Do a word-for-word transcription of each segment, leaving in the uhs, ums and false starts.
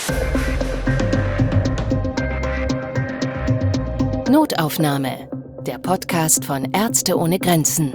Notaufnahme, der Podcast von Ärzte ohne Grenzen.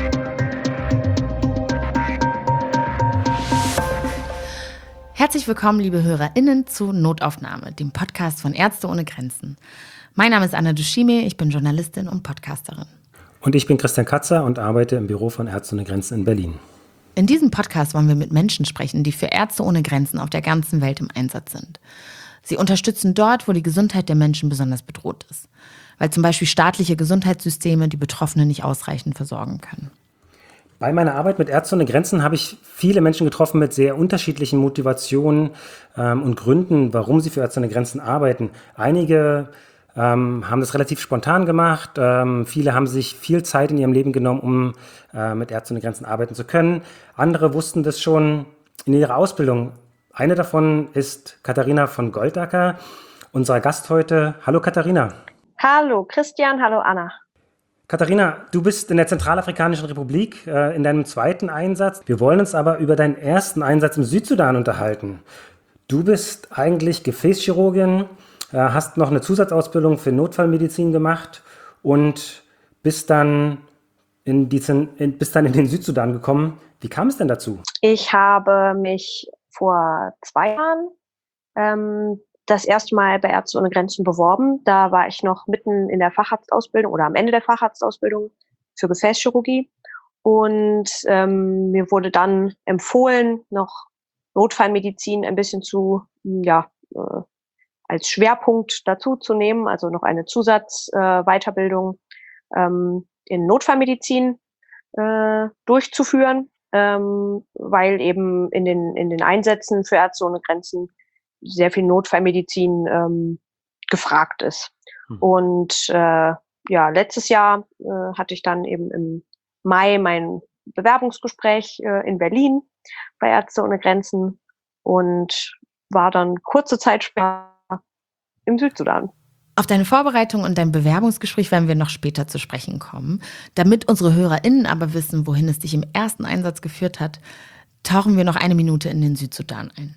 Herzlich willkommen, liebe HörerInnen, zu Notaufnahme, dem Podcast von Ärzte ohne Grenzen. Mein Name ist Anna Dushime, ich bin Journalistin und Podcasterin. Und ich bin Christian Katzer und arbeite im Büro von Ärzte ohne Grenzen in Berlin. In diesem Podcast wollen wir mit Menschen sprechen, die für Ärzte ohne Grenzen auf der ganzen Welt im Einsatz sind. Sie unterstützen dort, wo die Gesundheit der Menschen besonders bedroht ist, weil zum Beispiel staatliche Gesundheitssysteme die Betroffenen nicht ausreichend versorgen können. Bei meiner Arbeit mit Ärzte ohne Grenzen habe ich viele Menschen getroffen mit sehr unterschiedlichen Motivationen ähm, und Gründen, warum sie für Ärzte ohne Grenzen arbeiten. Einige ähm, haben das relativ spontan gemacht, ähm, viele haben sich viel Zeit in ihrem Leben genommen, um äh, mit Ärzte ohne Grenzen arbeiten zu können. Andere wussten das schon in ihrer Ausbildung. Eine davon ist Katharina von Goldacker, unser Gast heute. Hallo Katharina. Hallo Christian, hallo Anna. Katharina, du bist in der Zentralafrikanischen Republik äh, in deinem zweiten Einsatz. Wir wollen uns aber über deinen ersten Einsatz im Südsudan unterhalten. Du bist eigentlich Gefäßchirurgin, äh, hast noch eine Zusatzausbildung für Notfallmedizin gemacht und bist dann in, die, in, bist dann in den Südsudan gekommen. Wie kam es denn dazu? Ich habe mich vor zwei Jahren ähm, das erste Mal bei Ärzte ohne Grenzen beworben. Da war ich noch mitten in der Facharztausbildung oder am Ende der Facharztausbildung für Gefäßchirurgie. Und ähm, mir wurde dann empfohlen, noch Notfallmedizin ein bisschen zu, ja, äh, als Schwerpunkt dazu zu nehmen, also noch eine Zusatzweiterbildung äh, ähm, in Notfallmedizin äh, durchzuführen, ähm, weil eben in den, in den Einsätzen für Ärzte ohne Grenzen sehr viel Notfallmedizin ähm, gefragt ist. Hm. Und äh, ja, letztes Jahr äh, hatte ich dann eben im Mai mein Bewerbungsgespräch äh, in Berlin bei Ärzte ohne Grenzen und war dann kurze Zeit später im Südsudan. Auf deine Vorbereitung und dein Bewerbungsgespräch werden wir noch später zu sprechen kommen. Damit unsere HörerInnen aber wissen, wohin es dich im ersten Einsatz geführt hat, tauchen wir noch eine Minute in den Südsudan ein.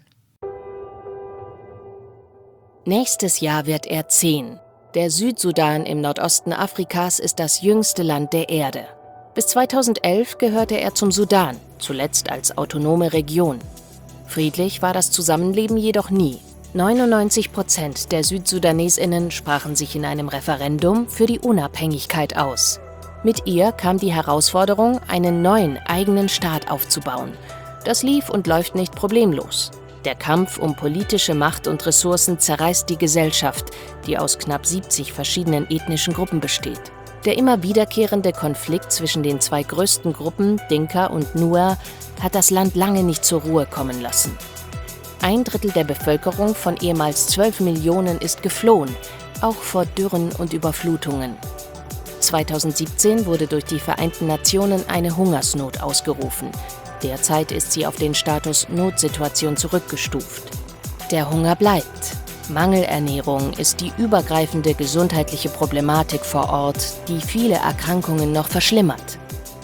Nächstes Jahr wird er zehn. Der Südsudan im Nordosten Afrikas ist das jüngste Land der Erde. Bis zweitausendelf gehörte er zum Sudan, zuletzt als autonome Region. Friedlich war das Zusammenleben jedoch nie. neunundneunzig Prozent der SüdsudanesInnen sprachen sich in einem Referendum für die Unabhängigkeit aus. Mit ihr kam die Herausforderung, einen neuen eigenen Staat aufzubauen. Das lief und läuft nicht problemlos. Der Kampf um politische Macht und Ressourcen zerreißt die Gesellschaft, die aus knapp siebzig verschiedenen ethnischen Gruppen besteht. Der immer wiederkehrende Konflikt zwischen den zwei größten Gruppen, Dinka und Nuer, hat das Land lange nicht zur Ruhe kommen lassen. Ein Drittel der Bevölkerung von ehemals zwölf Millionen ist geflohen, auch vor Dürren und Überflutungen. zweitausendsiebzehn wurde durch die Vereinten Nationen eine Hungersnot ausgerufen. Derzeit ist sie auf den Status Notsituation zurückgestuft. Der Hunger bleibt. Mangelernährung ist die übergreifende gesundheitliche Problematik vor Ort, die viele Erkrankungen noch verschlimmert.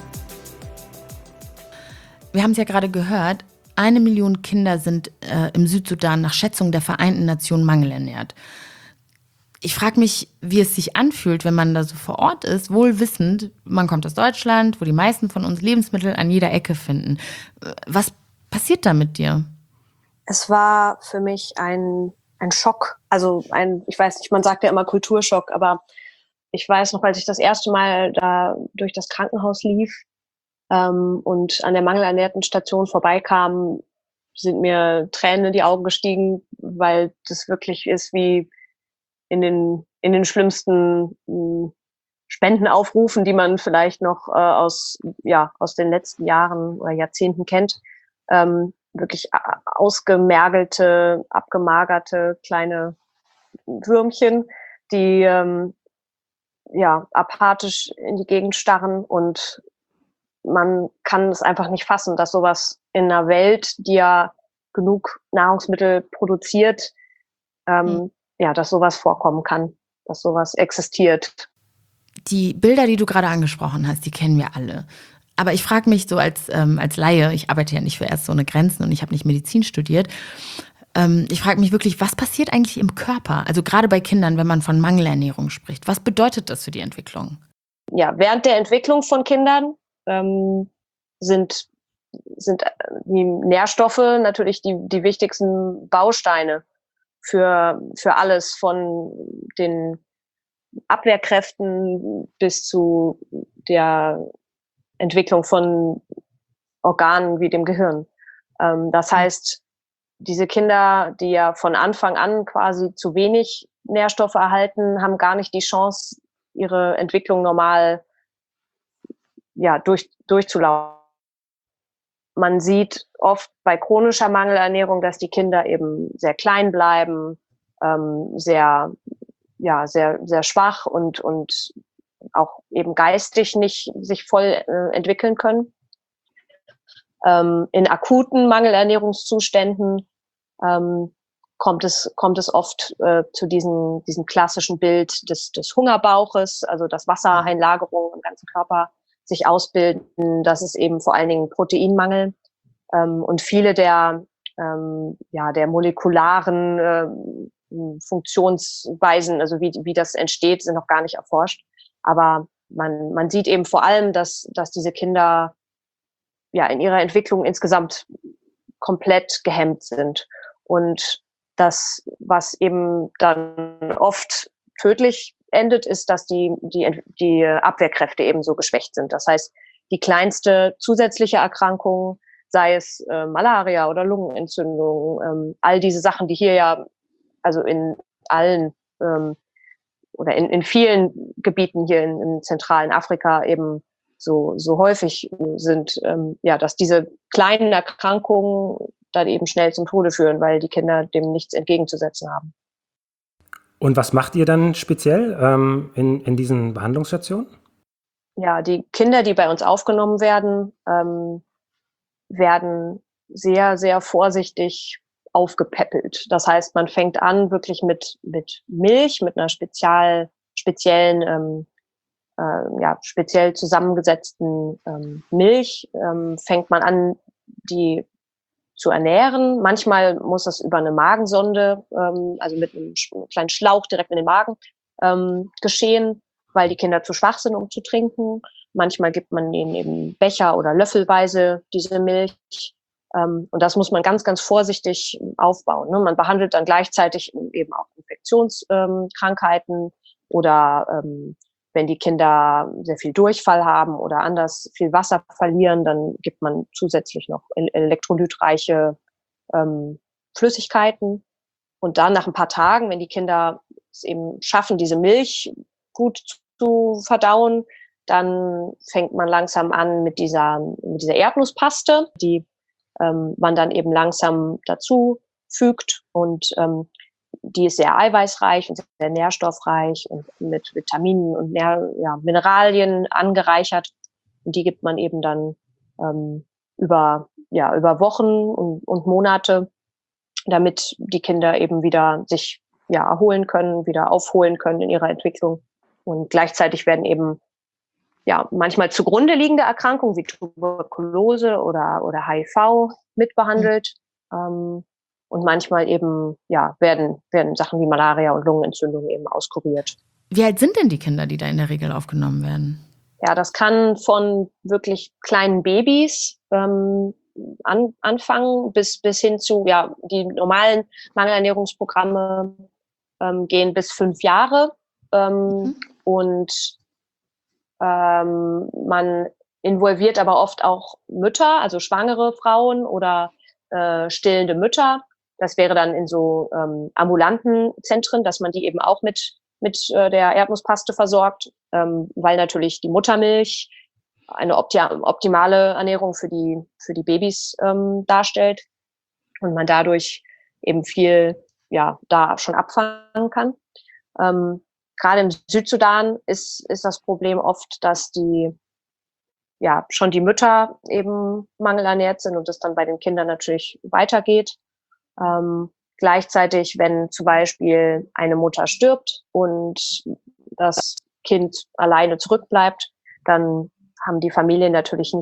Wir haben es ja gerade gehört, eine Million Kinder sind äh, im Südsudan nach Schätzung der Vereinten Nationen mangelernährt. Ich frage mich, wie es sich anfühlt, wenn man da so vor Ort ist, wohl wissend, man kommt aus Deutschland, wo die meisten von uns Lebensmittel an jeder Ecke finden. Was passiert da mit dir? Es war für mich ein, ein Schock. Also ein, ich weiß nicht, man sagt ja immer Kulturschock, aber ich weiß noch, als ich das erste Mal da durch das Krankenhaus lief ähm, und an der mangelernährten Station vorbeikam, sind mir Tränen in die Augen gestiegen, weil das wirklich ist wie in den in den schlimmsten mh, Spendenaufrufen, die man vielleicht noch äh, aus ja aus den letzten Jahren oder Jahrzehnten kennt, ähm, wirklich ausgemergelte, abgemagerte kleine Würmchen, die ähm, ja apathisch in die Gegend starren, und man kann es einfach nicht fassen, dass sowas in einer Welt, die ja genug Nahrungsmittel produziert, ähm, mhm. ja, dass sowas vorkommen kann, dass sowas existiert. Die Bilder, die du gerade angesprochen hast, die kennen wir alle. Aber ich frage mich so als, ähm, als Laie, ich arbeite ja nicht für Ärzte ohne Grenzen und ich habe nicht Medizin studiert, Ähm, ich frage mich wirklich, was passiert eigentlich im Körper? Also gerade bei Kindern, wenn man von Mangelernährung spricht. Was bedeutet das für die Entwicklung? Ja, während der Entwicklung von Kindern ähm, sind, sind die Nährstoffe natürlich die, die wichtigsten Bausteine für, für alles, von den Abwehrkräften bis zu der Entwicklung von Organen wie dem Gehirn. Ähm, das heißt, diese Kinder, die ja von Anfang an quasi zu wenig Nährstoffe erhalten, haben gar nicht die Chance, ihre Entwicklung normal ja, durch, durchzulaufen. Man sieht oft bei chronischer Mangelernährung, dass die Kinder eben sehr klein bleiben, ähm, sehr, ja, sehr, sehr schwach und, und auch eben geistig nicht sich voll äh, entwickeln können. Ähm, in akuten Mangelernährungszuständen ähm, kommt es, kommt es oft äh, zu diesem, diesem klassischen Bild des, des Hungerbauches, also dass Wassereinlagerungen im ganzen Körper sich ausbilden. Das ist eben vor allen Dingen Proteinmangel. Ähm, und viele der, ähm, ja, der molekularen äh, Funktionsweisen, also wie, wie das entsteht, sind noch gar nicht erforscht. Aber man, man sieht eben vor allem, dass, dass diese Kinder ja in ihrer Entwicklung insgesamt komplett gehemmt sind. Und das, was eben dann oft tödlich endet, ist, dass die, die, die Abwehrkräfte eben so geschwächt sind. Das heißt, die kleinste zusätzliche Erkrankung, sei es äh, Malaria oder Lungenentzündung, ähm, all diese Sachen, die hier ja, also in allen ähm, oder in, in vielen Gebieten hier in, in zentralen Afrika eben so, so häufig sind, ähm, ja, dass diese kleinen Erkrankungen dann eben schnell zum Tode führen, weil die Kinder dem nichts entgegenzusetzen haben. Und was macht ihr dann speziell ähm, in, in diesen Behandlungsstationen? Ja, die Kinder, die bei uns aufgenommen werden, ähm, werden sehr, sehr vorsichtig aufgepäppelt. Das heißt, man fängt an wirklich mit, mit Milch, mit einer spezial, speziellen, ähm, äh, ja, speziell zusammengesetzten ähm, Milch, ähm, fängt man an, die zu ernähren. Manchmal muss das über eine Magensonde, ähm, also mit einem kleinen Schlauch direkt in den Magen ähm, geschehen, weil die Kinder zu schwach sind, um zu trinken. Manchmal gibt man ihnen eben Becher oder löffelweise diese Milch. Ähm, und das muss man ganz, ganz vorsichtig aufbauen. Ne? Man behandelt dann gleichzeitig eben auch Infektionskrankheiten ähm, oder ähm, wenn die Kinder sehr viel Durchfall haben oder anders viel Wasser verlieren, dann gibt man zusätzlich noch elektrolytreiche ähm, Flüssigkeiten. Und dann nach ein paar Tagen, wenn die Kinder es eben schaffen, diese Milch gut zu verdauen, dann fängt man langsam an mit dieser, mit dieser Erdnusspaste, die ähm, man dann eben langsam dazu fügt. Und ähm, die ist sehr eiweißreich und sehr nährstoffreich und mit Vitaminen und Nähr- ja, Mineralien angereichert. Und die gibt man eben dann ähm, über, ja, über Wochen und, und Monate, damit die Kinder eben wieder sich ja, erholen können, wieder aufholen können in ihrer Entwicklung. Und gleichzeitig werden eben ja, manchmal zugrunde liegende Erkrankungen wie Tuberkulose oder, oder H I V mitbehandelt. Mhm. Ähm, und manchmal eben, ja, werden, werden Sachen wie Malaria und Lungenentzündung eben auskuriert. Wie alt sind denn die Kinder, die da in der Regel aufgenommen werden? Ja, das kann von wirklich kleinen Babys ähm, an, anfangen bis, bis hin zu, ja, die normalen Mangelernährungsprogramme ähm, gehen bis fünf Jahre. Ähm, mhm. Und ähm, man involviert aber oft auch Mütter, also schwangere Frauen oder äh, stillende Mütter. Das wäre dann in so ähm, ambulanten Zentren, dass man die eben auch mit mit äh, der Erdnusspaste versorgt, ähm, weil natürlich die Muttermilch eine opti- optimale Ernährung für die für die Babys ähm, darstellt und man dadurch eben viel ja da schon abfangen kann. Ähm, Gerade im Südsudan ist ist das Problem oft, dass die ja schon die Mütter eben mangelernährt sind und das dann bei den Kindern natürlich weitergeht. Ähm, gleichzeitig, wenn zum Beispiel eine Mutter stirbt und das Kind alleine zurückbleibt, dann haben die Familien natürlich nicht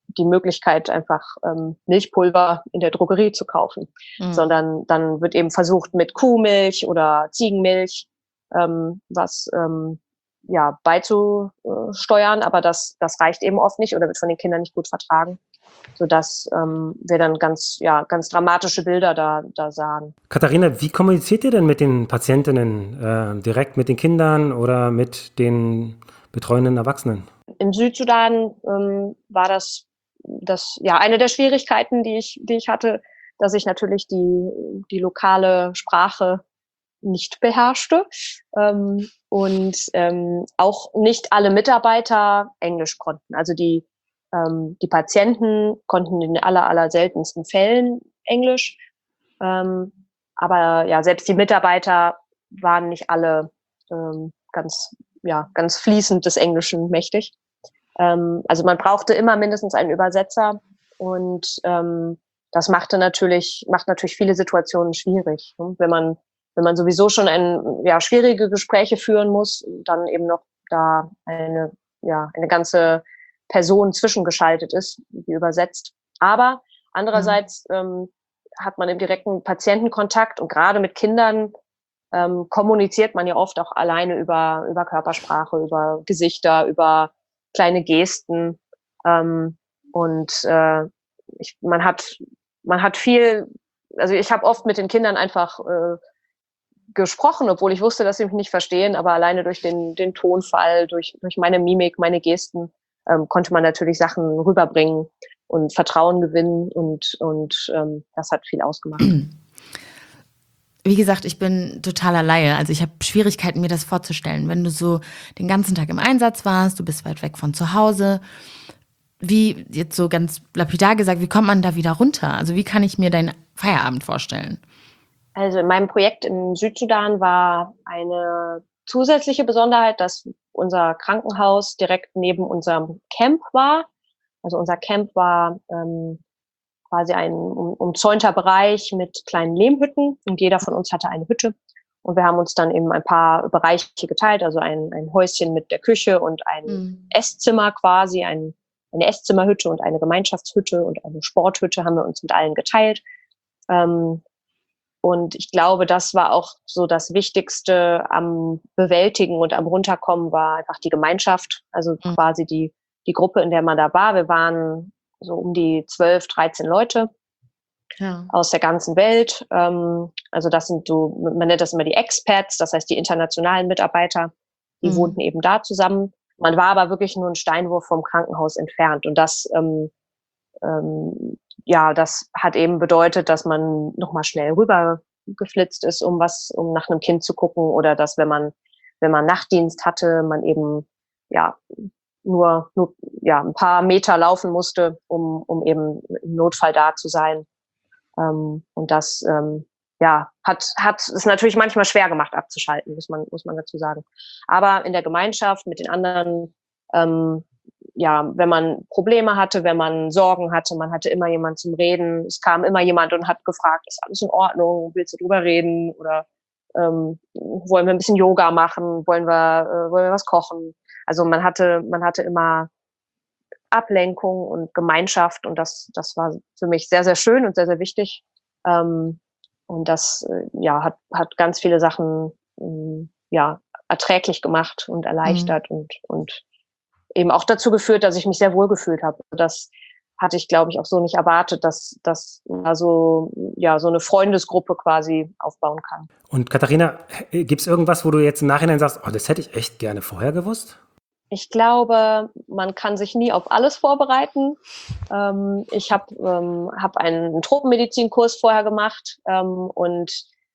die Möglichkeit, einfach ähm, Milchpulver in der Drogerie zu kaufen, Mhm. sondern dann wird eben versucht mit Kuhmilch oder Ziegenmilch ähm, was ähm, ja, beizusteuern, aber das, das reicht eben oft nicht oder wird von den Kindern nicht gut vertragen, sodass ähm, wir dann ganz, ja, ganz dramatische Bilder da, da sahen. Katharina, wie kommuniziert ihr denn mit den Patientinnen? Äh, direkt mit den Kindern oder mit den betreuenden Erwachsenen? Im Südsudan ähm, war das, das ja eine der Schwierigkeiten, die ich, die ich hatte, dass ich natürlich die, die lokale Sprache nicht beherrschte ähm, und ähm, auch nicht alle Mitarbeiter Englisch konnten. Also die, ähm, die Patienten konnten in den aller, aller seltensten Fällen Englisch, ähm, aber ja, selbst die Mitarbeiter waren nicht alle ähm, ganz, ja, ganz fließend des Englischen mächtig. Ähm, also man brauchte immer mindestens einen Übersetzer und ähm, das machte natürlich, macht natürlich viele Situationen schwierig. Ne? Wenn man, wenn man sowieso schon ein, ja, schwierige Gespräche führen muss, dann eben noch da eine, ja, eine ganze Person zwischengeschaltet ist, die übersetzt. Aber andererseits ähm, hat man im direkten Patientenkontakt und gerade mit Kindern ähm, kommuniziert man ja oft auch alleine über, über Körpersprache, über Gesichter, über kleine Gesten. Ähm, und äh, ich, man hat man hat viel, also ich habe oft mit den Kindern einfach äh, gesprochen, obwohl ich wusste, dass sie mich nicht verstehen, aber alleine durch den, den Tonfall, durch, durch meine Mimik, meine Gesten ähm, konnte man natürlich Sachen rüberbringen und Vertrauen gewinnen und, und ähm, das hat viel ausgemacht. Wie gesagt, ich bin totaler Laie. Also ich habe Schwierigkeiten, mir das vorzustellen. Wenn du so den ganzen Tag im Einsatz warst, du bist weit weg von zu Hause. Wie, jetzt so ganz lapidar gesagt, wie kommt man da wieder runter? Also wie kann ich mir deinen Feierabend vorstellen? Also in meinem Projekt im Südsudan war eine zusätzliche Besonderheit, dass unser Krankenhaus direkt neben unserem Camp war. Also unser Camp war ähm, quasi ein um, umzäunter Bereich mit kleinen Lehmhütten und jeder von uns hatte eine Hütte. Und wir haben uns dann eben ein paar Bereiche geteilt, also ein, ein Häuschen mit der Küche und ein Mhm. Esszimmer quasi, ein, eine Esszimmerhütte und eine Gemeinschaftshütte und eine Sporthütte haben wir uns mit allen geteilt. Ähm, und ich glaube, das war auch so das Wichtigste am Bewältigen und am Runterkommen war einfach die Gemeinschaft, also Mhm. quasi die, die Gruppe, in der man da war. Wir waren so um die zwölf, dreizehn Leute Ja. aus der ganzen Welt. Ähm, also das sind so, man nennt das immer die Expats, das heißt die internationalen Mitarbeiter, die Mhm. wohnten eben da zusammen. Man war aber wirklich nur einen Steinwurf vom Krankenhaus entfernt und das ähm, ähm, ja, das hat eben bedeutet, dass man nochmal schnell rüber geflitzt ist, um was, um nach einem Kind zu gucken oder dass, wenn man, wenn man Nachtdienst hatte, man eben, ja, nur, nur, ja, ein paar Meter laufen musste, um, um eben im Notfall da zu sein. Ähm, und das, ähm, ja, hat, hat es natürlich manchmal schwer gemacht abzuschalten, muss man, muss man dazu sagen. Aber in der Gemeinschaft mit den anderen, ähm, ja, wenn man Probleme hatte, wenn man Sorgen hatte, man hatte immer jemand zum Reden. Es kam immer jemand und hat gefragt, ist alles in Ordnung? Willst du drüber reden? Oder ähm, wollen wir ein bisschen Yoga machen? Wollen wir, äh, wollen wir was kochen? Also man hatte, man hatte immer Ablenkung und Gemeinschaft und das, das war für mich sehr, sehr schön und sehr, sehr wichtig. Ähm, und das, äh, ja, hat, hat ganz viele Sachen, ähm, ja, erträglich gemacht und erleichtert Mhm. und, und eben auch dazu geführt, dass ich mich sehr wohl gefühlt habe. Das hatte ich, glaube ich, auch so nicht erwartet, dass, dass man so, ja, so eine Freundesgruppe quasi aufbauen kann. Und Katharina, gibt es irgendwas, wo du jetzt im Nachhinein sagst, oh, das hätte ich echt gerne vorher gewusst? Ich glaube, man kann sich nie auf alles vorbereiten. Ähm, ich habe ähm, hab einen Tropenmedizinkurs vorher gemacht ähm, und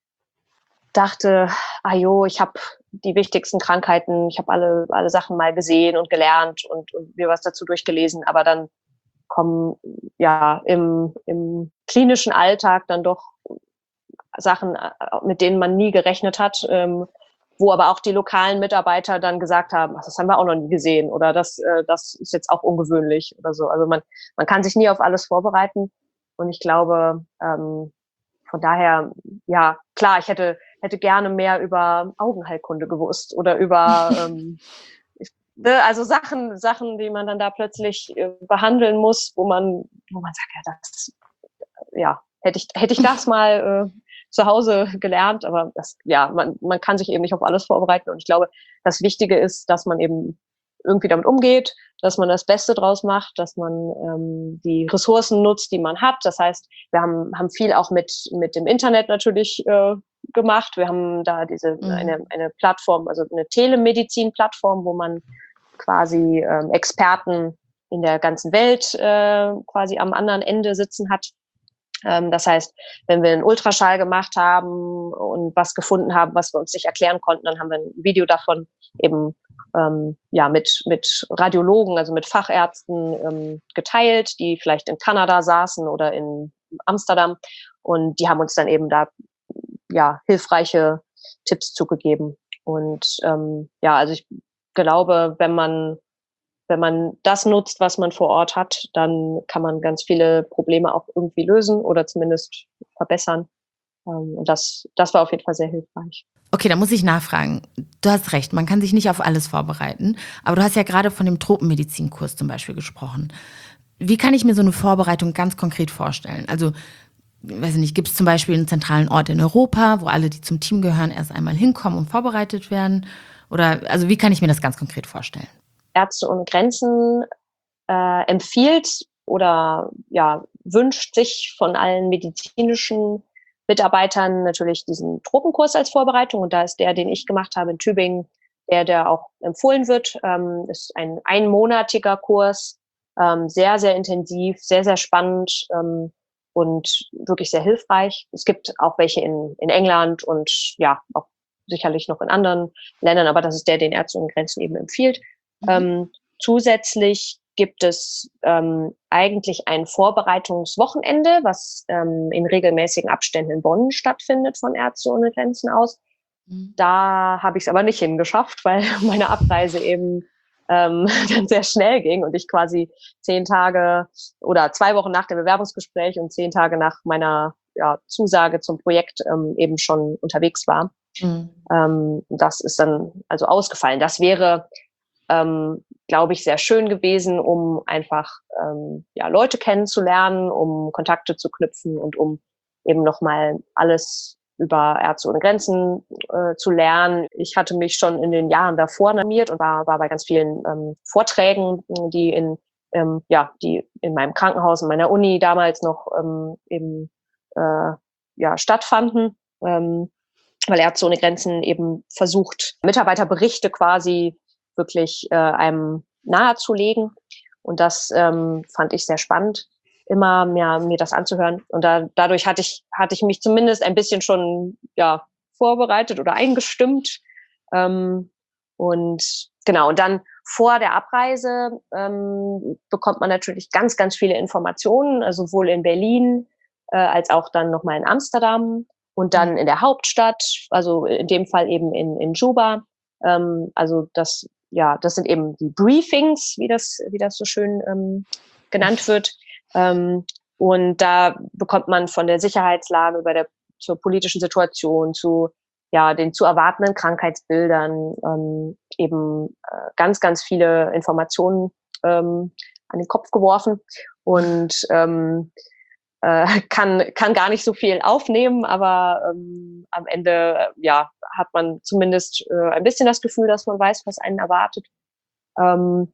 dachte, ah jo, ich habe die wichtigsten Krankheiten, ich habe alle, alle Sachen mal gesehen und gelernt und, und mir was dazu durchgelesen, aber dann kommen ja im, im klinischen Alltag dann doch Sachen, mit denen man nie gerechnet hat, ähm, wo aber auch die lokalen Mitarbeiter dann gesagt haben, ach, das haben wir auch noch nie gesehen oder das, äh, das ist jetzt auch ungewöhnlich oder so. Also man, man kann sich nie auf alles vorbereiten und ich glaube, ähm, von daher, ja, klar, ich hätte, hätte gerne mehr über Augenheilkunde gewusst oder über, ähm, ich, ne, also Sachen, Sachen, die man dann da plötzlich äh, behandeln muss, wo man, wo man sagt, ja, das, ja, hätte ich, hätte ich das mal äh, zu Hause gelernt, aber das, ja, man, man kann sich eben nicht auf alles vorbereiten. Und ich glaube, das Wichtige ist, dass man eben irgendwie damit umgeht, dass man das Beste draus macht, dass man ähm, die Ressourcen nutzt, die man hat. Das heißt, wir haben, haben viel auch mit, mit dem Internet natürlich äh, gemacht. Wir haben da diese Mhm. eine, eine Plattform, also eine Telemedizin-Plattform, wo man quasi ähm, Experten in der ganzen Welt äh, quasi am anderen Ende sitzen hat. Ähm, das heißt, wenn wir einen Ultraschall gemacht haben und was gefunden haben, was wir uns nicht erklären konnten, dann haben wir ein Video davon eben ähm, ja mit mit Radiologen, also mit Fachärzten ähm, geteilt, die vielleicht in Kanada saßen oder in Amsterdam, und die haben uns dann eben da ja hilfreiche Tipps zugegeben. Und ähm, ja, also ich glaube, wenn man wenn man das nutzt, was man vor Ort hat, dann kann man ganz viele Probleme auch irgendwie lösen oder zumindest verbessern. Ähm, und das, das war auf jeden Fall sehr hilfreich. Okay, da muss ich nachfragen. Du hast recht, man kann sich nicht auf alles vorbereiten. Aber du hast ja gerade von dem Tropenmedizinkurs zum Beispiel gesprochen. Wie kann ich mir so eine Vorbereitung ganz konkret vorstellen? Also, weiß ich nicht, gibt es zum Beispiel einen zentralen Ort in Europa, wo alle, die zum Team gehören, erst einmal hinkommen und vorbereitet werden? Oder, also wie kann ich mir das ganz konkret vorstellen? Ärzte ohne Grenzen äh, empfiehlt oder ja, wünscht sich von allen medizinischen Mitarbeitern natürlich diesen Tropenkurs als Vorbereitung. Und da ist der, den ich gemacht habe in Tübingen, der, der auch empfohlen wird. Ähm, ist ein einmonatiger Kurs, ähm, sehr, sehr intensiv, sehr, sehr spannend ähm, und wirklich sehr hilfreich. Es gibt auch welche in, in England und ja, auch sicherlich noch in anderen Ländern, aber das ist der, den Ärzte ohne Grenzen eben empfiehlt. Mhm. Ähm, zusätzlich gibt es ähm, eigentlich ein Vorbereitungswochenende, was ähm, in regelmäßigen Abständen in Bonn stattfindet von Ärzte ohne Grenzen aus. Mhm. Da habe ich es aber nicht hingeschafft, weil meine Abreise eben ähm, dann sehr schnell ging und ich quasi zehn Tage oder zwei Wochen nach dem Bewerbungsgespräch und zehn Tage nach meiner ja, Zusage zum Projekt ähm, eben schon unterwegs war. Mhm. Ähm, das ist dann also ausgefallen. Das wäre Ähm, glaube ich, sehr schön gewesen, um einfach ähm, ja, Leute kennenzulernen, um Kontakte zu knüpfen und um eben nochmal alles über Ärzte ohne Grenzen äh, zu lernen. Ich hatte mich schon in den Jahren davor animiert und war, war bei ganz vielen ähm, Vorträgen, die in ähm, ja, die in meinem Krankenhaus, in meiner Uni damals noch ähm, eben äh, ja, stattfanden, ähm, weil Ärzte ohne Grenzen eben versucht, Mitarbeiterberichte quasi wirklich äh, einem nahezulegen. Und das ähm, fand ich sehr spannend, immer mehr mir das anzuhören. Und da, dadurch hatte ich, hatte ich mich zumindest ein bisschen schon ja, vorbereitet oder eingestimmt. Ähm, und genau, und dann vor der Abreise ähm, bekommt man natürlich ganz, ganz viele Informationen, also sowohl in Berlin äh, als auch dann nochmal in Amsterdam und dann in der Hauptstadt, also in dem Fall eben in, in Juba. Ähm, also das Ja, das sind eben die Briefings, wie das, wie das so schön ähm, genannt wird. Ähm, und da bekommt man von der Sicherheitslage über der zur politischen Situation, zu ja den zu erwartenden Krankheitsbildern ähm, eben äh, ganz, ganz viele Informationen ähm, an den Kopf geworfen und ähm, äh, kann kann gar nicht so viel aufnehmen, aber ähm, am Ende ja hat man zumindest äh, ein bisschen das Gefühl, dass man weiß, was einen erwartet. Ähm,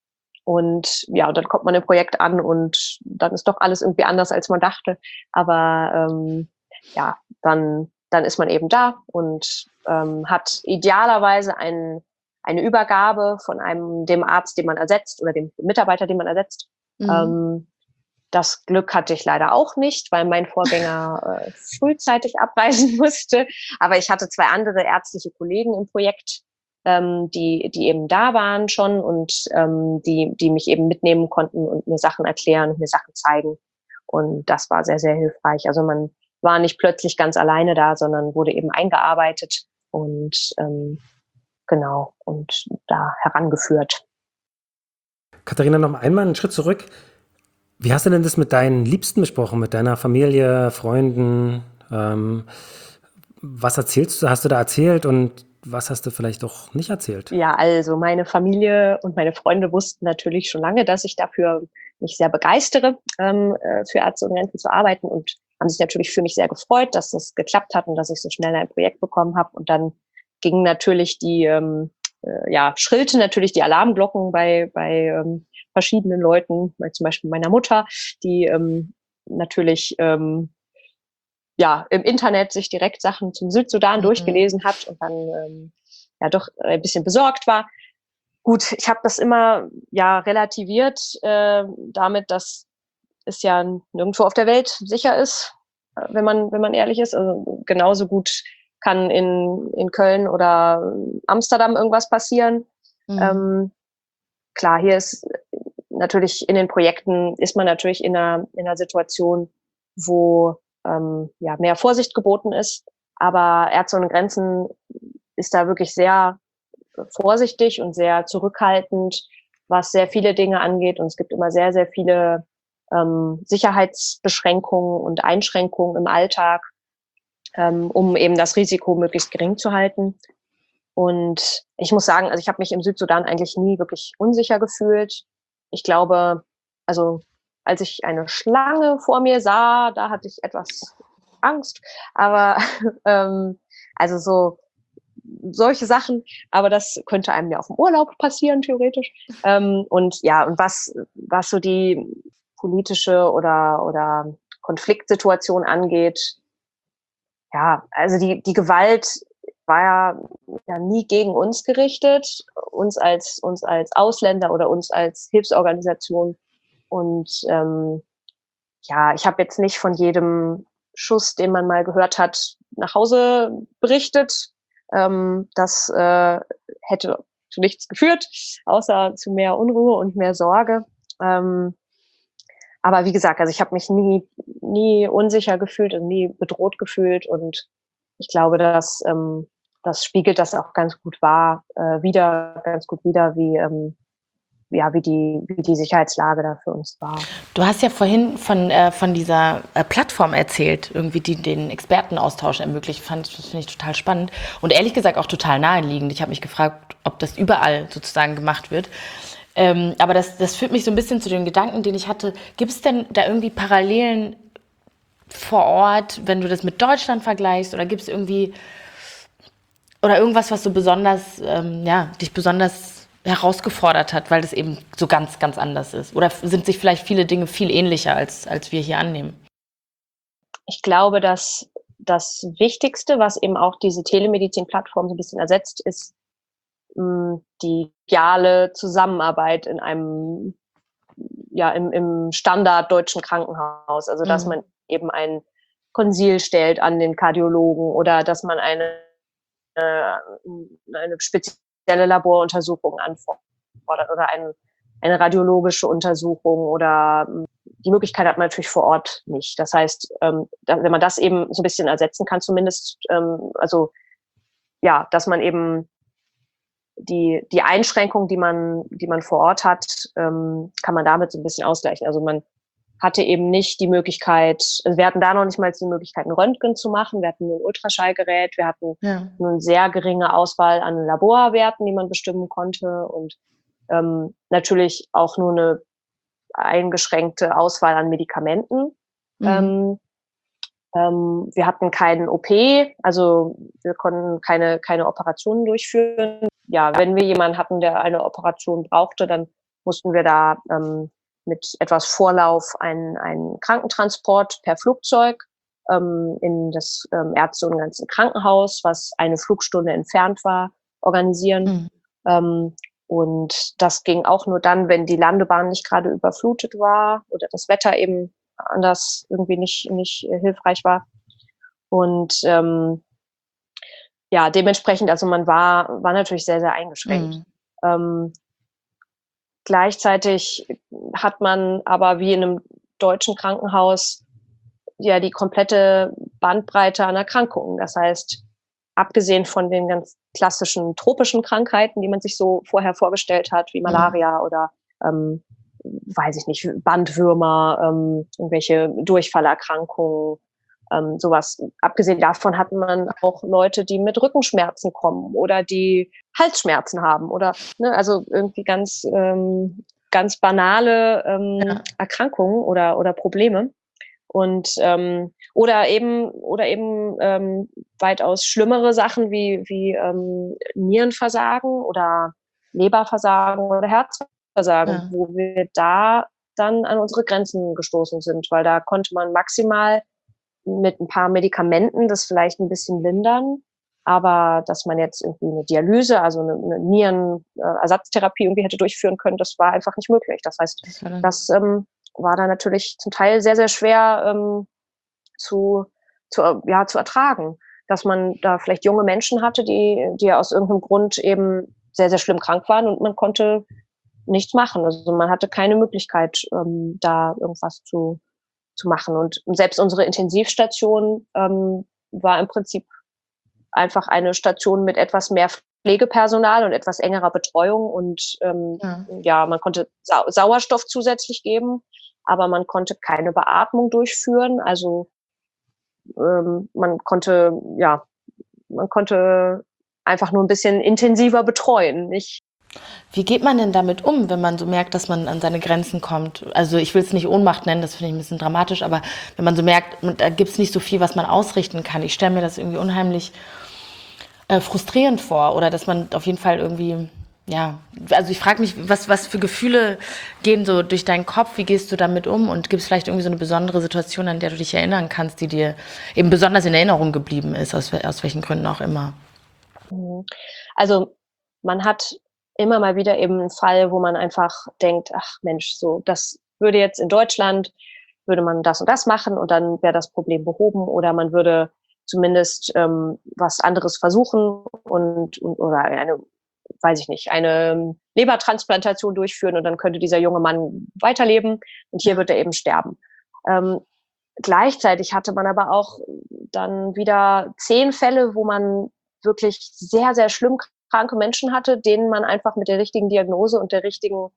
und ja, dann kommt man im Projekt an und dann ist doch alles irgendwie anders, als man dachte. Aber ähm, ja, dann dann ist man eben da und ähm, hat idealerweise ein, eine Übergabe von einem dem Arzt, den man ersetzt oder dem Mitarbeiter, den man ersetzt. Mhm. Ähm, Das Glück hatte ich leider auch nicht, weil mein Vorgänger äh, frühzeitig abreisen musste. Aber ich hatte zwei andere ärztliche Kollegen im Projekt, ähm, die, die eben da waren schon und ähm, die, die mich eben mitnehmen konnten und mir Sachen erklären und mir Sachen zeigen. Und das war sehr, sehr hilfreich. Also man war nicht plötzlich ganz alleine da, sondern wurde eben eingearbeitet und ähm, genau und da herangeführt. Katharina, noch einmal einen Schritt zurück. Wie hast du denn das mit deinen Liebsten besprochen, mit deiner Familie, Freunden? Ähm, was erzählst du, hast du da erzählt und was hast du vielleicht doch nicht erzählt? Ja, also meine Familie und meine Freunde wussten natürlich schon lange, dass ich dafür mich sehr begeistere, ähm, äh, für Ärzte ohne Grenzen zu arbeiten und haben sich natürlich für mich sehr gefreut, dass das geklappt hat und dass ich so schnell ein Projekt bekommen habe. Und dann gingen natürlich die, ähm, äh, ja, schrillte natürlich die Alarmglocken bei, bei ähm, verschiedenen Leuten, bei zum Beispiel meiner Mutter, die ähm, natürlich ähm, ja, im Internet sich direkt Sachen zum Südsudan Mhm. durchgelesen hat und dann ähm, ja doch ein bisschen besorgt war. Gut, ich habe das immer ja relativiert äh, damit, dass es ja nirgendwo auf der Welt sicher ist, äh, wenn man wenn man ehrlich ist. Also genauso gut kann in in Köln oder Amsterdam irgendwas passieren. Mhm. Ähm, klar, hier ist natürlich in den Projekten ist man natürlich in einer in einer Situation, wo ähm, ja mehr Vorsicht geboten ist. Aber Ärzte ohne Grenzen ist da wirklich sehr vorsichtig und sehr zurückhaltend, was sehr viele Dinge angeht. Und es gibt immer sehr, sehr viele ähm, Sicherheitsbeschränkungen und Einschränkungen im Alltag, ähm, um eben das Risiko möglichst gering zu halten. Und ich muss sagen, also ich habe mich im Südsudan eigentlich nie wirklich unsicher gefühlt. Ich glaube, also als ich eine Schlange vor mir sah, da hatte ich etwas Angst. Aber ähm, also so solche Sachen, aber das könnte einem ja auch im Urlaub passieren, theoretisch. Ähm, und ja, und was, was so die politische oder, oder Konfliktsituation angeht, ja, also die, die Gewalt war ja, ja nie gegen uns gerichtet, uns als, uns als Ausländer oder uns als Hilfsorganisation. Und ähm, ja, ich habe jetzt nicht von jedem Schuss, den man mal gehört hat, nach Hause berichtet. Ähm, das äh, hätte zu nichts geführt, außer zu mehr Unruhe und mehr Sorge. Ähm, aber wie gesagt, also ich habe mich nie, nie unsicher gefühlt und nie bedroht gefühlt. Und ich glaube, dass ähm, das spiegelt das auch ganz gut wahr, äh, wieder, ganz gut wieder, wie ähm, ja, wie die, wie die Sicherheitslage da für uns war. Du hast ja vorhin von, äh, von dieser äh, Plattform erzählt, irgendwie, die den Expertenaustausch ermöglicht. Fand, das finde ich total spannend und ehrlich gesagt auch total naheliegend. Ich habe mich gefragt, ob das überall sozusagen gemacht wird. Ähm, aber das, das führt mich so ein bisschen zu den Gedanken, den ich hatte. Gibt es denn da irgendwie Parallelen vor Ort, wenn du das mit Deutschland vergleichst? Oder gibt es irgendwie oder irgendwas, was so besonders, ähm, ja, dich besonders herausgefordert hat, weil das eben so ganz, ganz anders ist? Oder sind sich vielleicht viele Dinge viel ähnlicher, als, als wir hier annehmen? Ich glaube, dass das Wichtigste, was eben auch diese Telemedizin-Plattform so ein bisschen ersetzt, ist mh, die ideale Zusammenarbeit in einem, ja, im, im Standard deutschen Krankenhaus. Also, dass Mhm. man eben ein Konsil stellt an den Kardiologen oder dass man eine, äh, eine spezielle Laboruntersuchung anfordert oder ein, eine radiologische Untersuchung oder die Möglichkeit hat man natürlich vor Ort nicht. Das heißt, ähm, da, wenn man das eben so ein bisschen ersetzen kann, zumindest, ähm, also ja, dass man eben die die Einschränkung, die man die man vor Ort hat, ähm, kann man damit so ein bisschen ausgleichen. Also man hatte eben nicht die Möglichkeit, also wir hatten da noch nicht mal die Möglichkeit, ein Röntgen zu machen. Wir hatten nur ein Ultraschallgerät, wir hatten Ja. nur eine sehr geringe Auswahl an Laborwerten, die man bestimmen konnte und ähm, natürlich auch nur eine eingeschränkte Auswahl an Medikamenten. Mhm. Ähm, ähm, wir hatten keinen O P, also wir konnten keine, keine Operationen durchführen. Ja, wenn wir jemanden hatten, der eine Operation brauchte, dann mussten wir da ähm, mit etwas Vorlauf einen, einen Krankentransport per Flugzeug ähm, in das ähm, Ärzte ohne Grenzen Krankenhaus, was eine Flugstunde entfernt war, organisieren. Mhm. Ähm, und das ging auch nur dann, wenn die Landebahn nicht gerade überflutet war oder das Wetter eben anders irgendwie nicht, nicht äh, hilfreich war. Und ähm, ja, dementsprechend, also man war, war natürlich sehr, sehr eingeschränkt. Mhm. Ähm, gleichzeitig hat man aber wie in einem deutschen Krankenhaus ja die komplette Bandbreite an Erkrankungen. Das heißt, abgesehen von den ganz klassischen tropischen Krankheiten, die man sich so vorher vorgestellt hat, wie Malaria oder ähm, weiß ich nicht, Bandwürmer, ähm, irgendwelche Durchfallerkrankungen, ähm, sowas. Abgesehen davon hat man auch Leute, die mit Rückenschmerzen kommen oder die Halsschmerzen haben oder ne, also irgendwie ganz ähm, ganz banale ähm, Ja. Erkrankungen oder oder Probleme. Und ähm, oder eben oder eben ähm, weitaus schlimmere Sachen wie wie ähm, Nierenversagen oder Leberversagen oder Herzversagen, Ja. wo wir da dann an unsere Grenzen gestoßen sind, weil da konnte man maximal mit ein paar Medikamenten das vielleicht ein bisschen lindern, aber dass man jetzt irgendwie eine Dialyse, also eine, eine Nierenersatztherapie irgendwie hätte durchführen können, das war einfach nicht möglich. Das heißt, Das war dann, das ähm, war dann natürlich zum Teil sehr, sehr schwer ähm, zu, zu, äh, ja, zu ertragen, dass man da vielleicht junge Menschen hatte, die, die aus irgendeinem Grund eben sehr, sehr schlimm krank waren und man konnte nichts machen. Also man hatte keine Möglichkeit, ähm, da irgendwas zu, zu machen. Und selbst unsere Intensivstation ähm, war im Prinzip einfach eine Station mit etwas mehr Pflegepersonal und etwas engerer Betreuung. Und ähm, ja. ja, man konnte Sau Sauerstoff zusätzlich geben, aber man konnte keine Beatmung durchführen. Also ähm, man konnte, ja, man konnte einfach nur ein bisschen intensiver betreuen, nicht? Wie geht man denn damit um, wenn man so merkt, dass man an seine Grenzen kommt? Also ich will es nicht Ohnmacht nennen, das finde ich ein bisschen dramatisch, aber wenn man so merkt, da gibt es nicht so viel, was man ausrichten kann. Ich stelle mir das irgendwie unheimlich äh, frustrierend vor oder dass man auf jeden Fall irgendwie, ja, also ich frage mich, was, was für Gefühle gehen so durch deinen Kopf, wie gehst du damit um und gibt es vielleicht irgendwie so eine besondere Situation, an der du dich erinnern kannst, die dir eben besonders in Erinnerung geblieben ist, aus, aus welchen Gründen auch immer? Also man hat immer mal wieder eben einen Fall, wo man einfach denkt, ach Mensch, so das würde jetzt in Deutschland, würde man das und das machen und dann wäre das Problem behoben oder man würde zumindest ähm, was anderes versuchen und, und oder eine, weiß ich nicht, eine Lebertransplantation durchführen und dann könnte dieser junge Mann weiterleben und hier wird er eben sterben. Ähm, gleichzeitig hatte man aber auch dann wieder zehn Fälle, wo man wirklich sehr, sehr schlimm kranke Menschen hatte, denen man einfach mit der richtigen Diagnose und der richtigen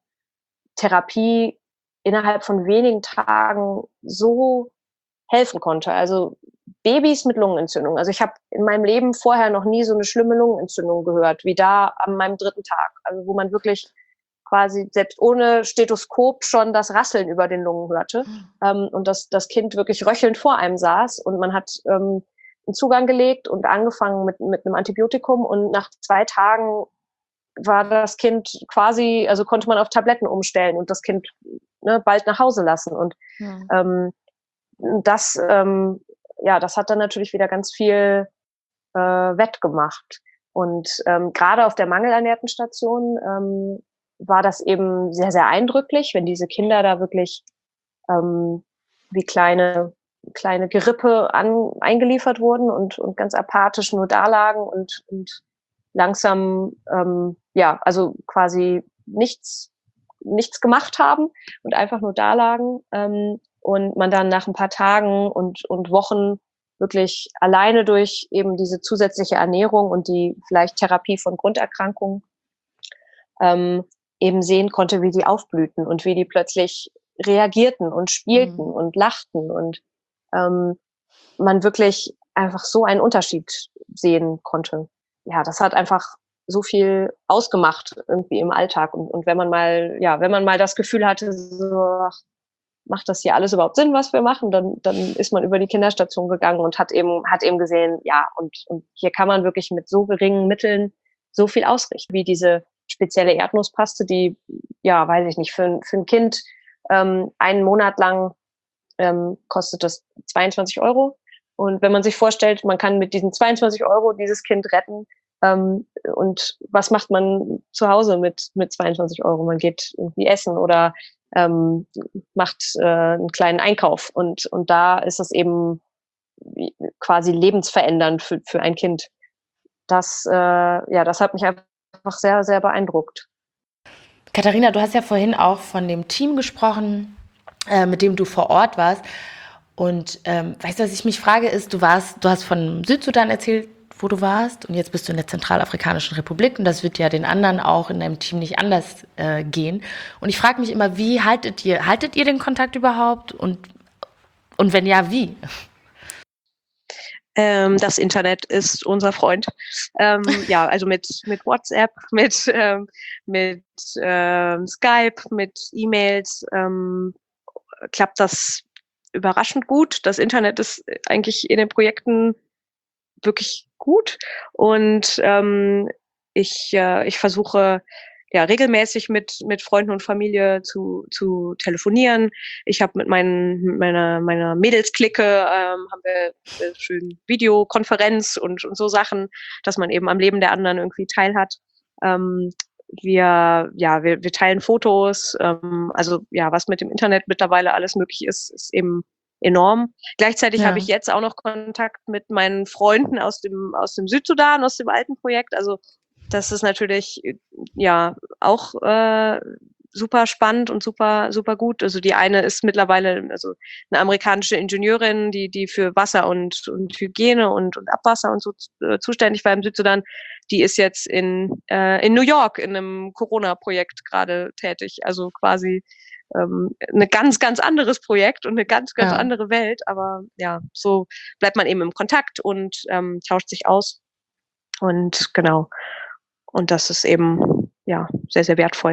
Therapie innerhalb von wenigen Tagen so helfen konnte. Also Babys mit Lungenentzündung. Also ich habe in meinem Leben vorher noch nie so eine schlimme Lungenentzündung gehört, wie da an meinem dritten Tag. Also wo man wirklich quasi selbst ohne Stethoskop schon das Rasseln über den Lungen hörte ähm, und dass das Kind wirklich röchelnd vor einem saß und man hat ähm, einen Zugang gelegt und angefangen mit, mit einem Antibiotikum und nach zwei Tagen war das Kind quasi, also konnte man auf Tabletten umstellen und das Kind ne, bald nach Hause lassen. Und Ja. ähm, das, ähm, ja, das hat dann natürlich wieder ganz viel äh, wettgemacht. Und ähm, gerade auf der mangelernährten Station ähm, war das eben sehr, sehr eindrücklich, wenn diese Kinder da wirklich ähm, wie kleine kleine Gerippe an, eingeliefert wurden und, und ganz apathisch nur da lagen und, und langsam, ähm, ja, also quasi nichts, nichts gemacht haben und einfach nur da lagen. Ähm, und man dann nach ein paar Tagen und, und Wochen wirklich alleine durch eben diese zusätzliche Ernährung und die vielleicht Therapie von Grunderkrankungen ähm, eben sehen konnte, wie die aufblühten und wie die plötzlich reagierten und spielten Mhm. und lachten und ähm, man wirklich einfach so einen Unterschied sehen konnte. Ja, das hat einfach so viel ausgemacht irgendwie im Alltag. Und, und wenn man mal, ja, wenn man mal das Gefühl hatte, so, ach, macht das hier alles überhaupt Sinn, was wir machen, dann, dann ist man über die Kinderstation gegangen und hat eben, hat eben gesehen, ja, und, und hier kann man wirklich mit so geringen Mitteln so viel ausrichten, wie diese spezielle Erdnusspaste, die, ja, weiß ich nicht, für, für ein Kind ähm, einen Monat lang ähm, kostet das zweiundzwanzig Euro. Und wenn man sich vorstellt, man kann mit diesen zweiundzwanzig Euro dieses Kind retten, ähm, und was macht man zu Hause mit, mit zweiundzwanzig Euro? Man geht irgendwie essen oder ähm, macht äh, einen kleinen Einkauf. Und, und da ist es eben quasi lebensverändernd für, für ein Kind. Das, äh, ja, das hat mich einfach sehr, sehr beeindruckt. Katharina, du hast ja vorhin auch von dem Team gesprochen, äh, mit dem du vor Ort warst. Und ähm, weißt du, was ich mich frage, ist, du warst, du hast von Südsudan erzählt, wo du warst, und jetzt bist du in der Zentralafrikanischen Republik und das wird ja den anderen auch in deinem Team nicht anders äh, gehen. Und ich frage mich immer, wie haltet ihr, haltet ihr den Kontakt überhaupt? Und, und wenn ja, wie? Ähm, das Internet ist unser Freund. Ähm, ja, also mit, mit WhatsApp, mit, ähm, mit ähm, Skype, mit E-Mails ähm, klappt das überraschend gut. Das Internet ist eigentlich in den Projekten wirklich gut und ähm, ich, äh, ich versuche ja regelmäßig mit, mit Freunden und Familie zu, zu telefonieren. Ich habe mit meinen, mit meiner, meiner Mädelsklicke ähm, haben wir äh, schön Videokonferenz und, und so Sachen, dass man eben am Leben der anderen irgendwie teilhat. Ähm, wir, ja, wir, wir teilen Fotos. Ähm, also ja, was mit dem Internet mittlerweile alles möglich ist, ist eben enorm. Gleichzeitig Ja. habe ich jetzt auch noch Kontakt mit meinen Freunden aus dem, aus dem Südsudan, aus dem alten Projekt. Also das ist natürlich ja auch äh, super spannend und super super gut. Also die eine ist mittlerweile also eine amerikanische Ingenieurin, die die für Wasser und und Hygiene und und Abwasser und so äh, zuständig war im Südsudan. Die ist jetzt in äh, in New York in einem Corona-Projekt gerade tätig. Also quasi ähm, ein ganz ganz anderes Projekt und eine ganz ganz Ja. andere Welt. Aber ja, so bleibt man eben im Kontakt und ähm, tauscht sich aus. Und genau. Und das ist eben ja sehr, sehr wertvoll.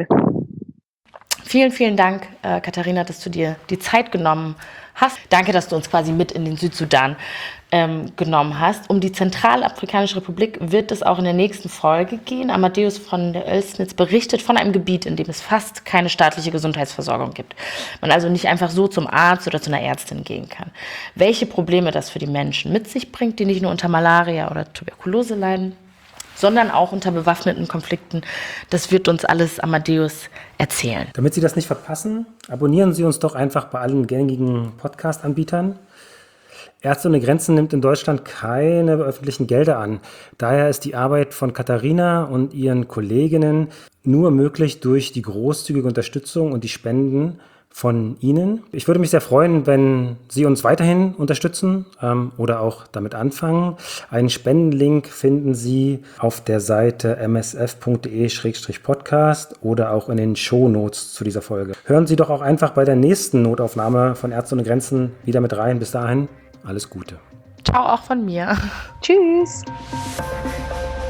Vielen, vielen Dank, äh, Katharina, dass du dir die Zeit genommen hast. Danke, dass du uns quasi mit in den Südsudan ähm, genommen hast. Um die Zentralafrikanische Republik wird es auch in der nächsten Folge gehen. Amadeus von der Oelsnitz berichtet von einem Gebiet, in dem es fast keine staatliche Gesundheitsversorgung gibt. Man also nicht einfach so zum Arzt oder zu einer Ärztin gehen kann. Welche Probleme das für die Menschen mit sich bringt, die nicht nur unter Malaria oder Tuberkulose leiden, sondern auch unter bewaffneten Konflikten. Das wird uns alles Amadeus erzählen. Damit Sie das nicht verpassen, abonnieren Sie uns doch einfach bei allen gängigen Podcast-Anbietern. Ärzte ohne Grenzen nimmt in Deutschland keine öffentlichen Gelder an. Daher ist die Arbeit von Katharina und ihren Kolleginnen nur möglich durch die großzügige Unterstützung und die Spenden von Ihnen. Ich würde mich sehr freuen, wenn Sie uns weiterhin unterstützen ähm, oder auch damit anfangen. Einen Spendenlink finden Sie auf der Seite m s f punkt d e slash podcast oder auch in den Shownotes zu dieser Folge. Hören Sie doch auch einfach bei der nächsten Notaufnahme von Ärzte ohne Grenzen wieder mit rein. Bis dahin, alles Gute. Ciao auch von mir. Tschüss.